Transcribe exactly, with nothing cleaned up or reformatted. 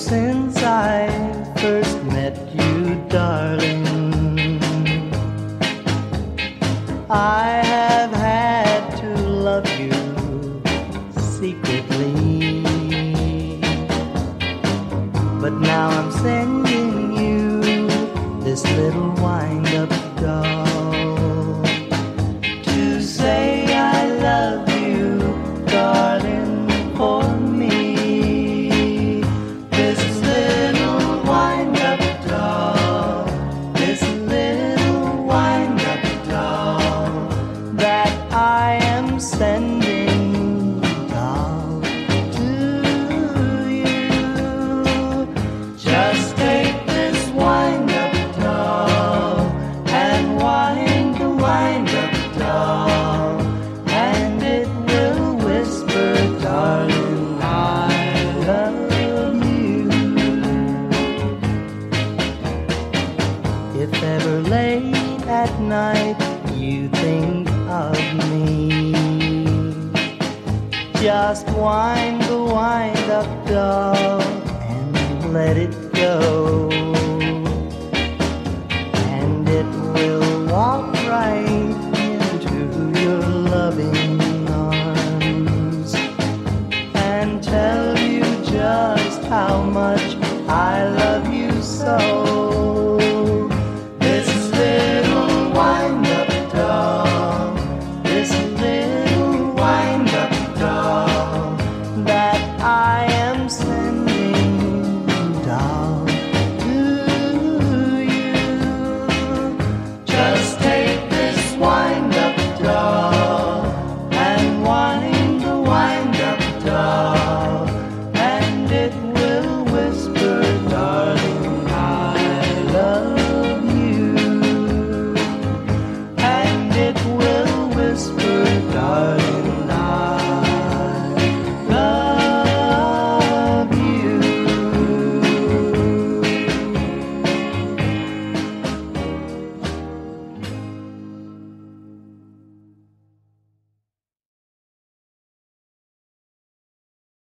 since I first met you, darling, I have had to love you secretly. But now I'm sending you this little wind-up doll to say I love you, darling, for me. This little wind-up doll, this little wind-up doll that I am sending, doll, to you. Just take this wind-up doll and wind the wind-up doll, and it will whisper, darling, I love you. If ever late at night you think of me, just wind the wind-up doll and let it go.